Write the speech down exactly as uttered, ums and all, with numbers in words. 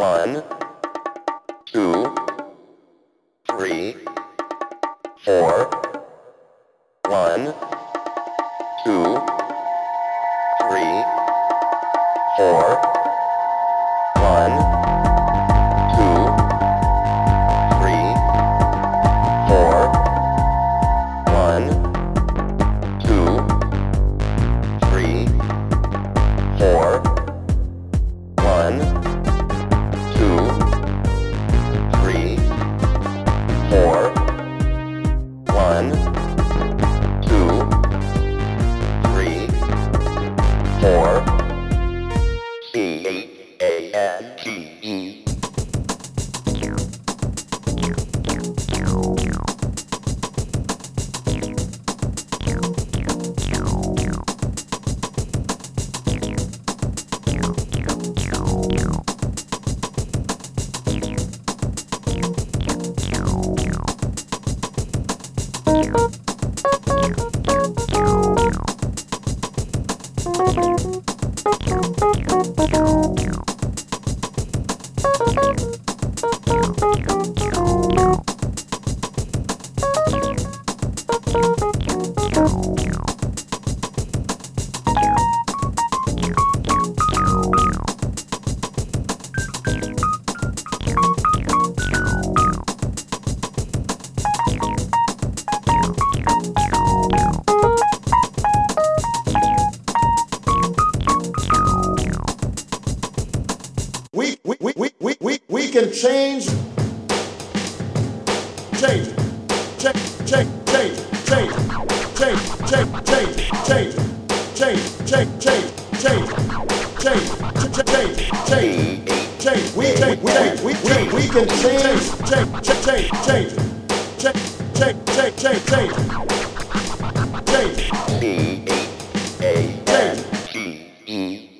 One, two, three, four. One, two, three, four. One, two, three, four. One, two, three, four. One, two, three, four. One, two, three, four. C H A N G E. We, we, we, we, we, we, we can change, change it, change, change, change, change, change, change, change, change, change, change, change, change, change, change, change, change, we, change, we, we, we, we can change, change, change, change, change, change, change, change, change, change, C H A N G E.